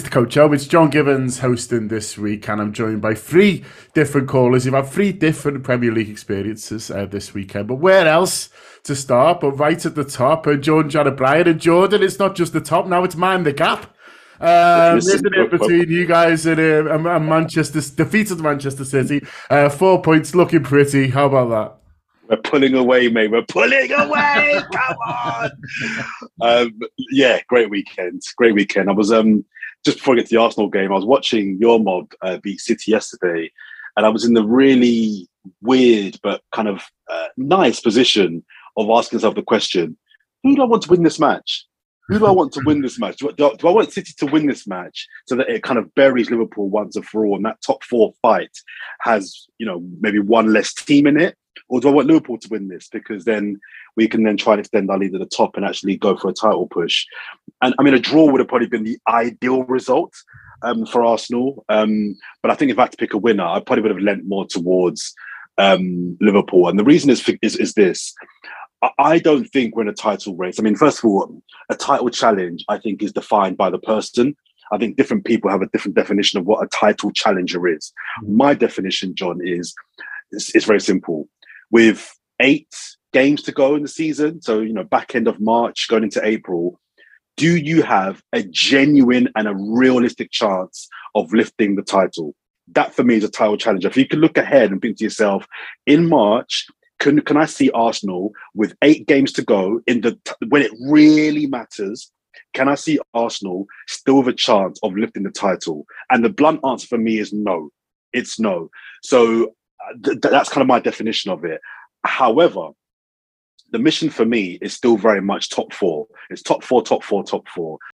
Coach Joe. It's John Givens hosting this week, and I'm joined by three different callers. You've had three different Premier League experiences this weekend, but where else to start but right at the top? Jordan John O'Brien. And Jordan, it's not just the top now, it's mind the gap. Isn't it, between you guys and Manchester, defeated Manchester City? 4 points, looking pretty. How about that? We're pulling away, mate. We're pulling away. Come on. Yeah, great weekend. Great weekend. I was just before I get to the Arsenal game, I was watching your mob beat City yesterday, and I was in the really weird but kind of nice position of asking myself the question: who do I want to win this match? Who do I want to win this match? Do I want City to win this match so that it kind of buries Liverpool once and for all, and that top four fight has, maybe one less team in it? Or do I want Liverpool to win this? Because then we can then try and extend our lead to the top and actually go for a title push. And I mean, a draw would have probably been the ideal result for Arsenal. But I think if I had to pick a winner, I probably would have lent more towards Liverpool. And the reason is this. I don't think we're in a title race. I mean, first of all, a title challenge, I think, is defined by the person. I think different people have a different definition of what a title challenger is. My definition, John, is it's very simple. With 8 games to go in the season, so, back end of March, going into April, do you have a genuine and a realistic chance of lifting the title? That, for me, is a title challenger. If you can look ahead and think to yourself, in March, can I see Arsenal with 8 games to go when it really matters? Can I see Arsenal still with a chance of lifting the title? And the blunt answer for me is no. It's no. So that's kind of my definition of it. However, the mission for me is still very much top 4. It's top 4, top 4, top 4.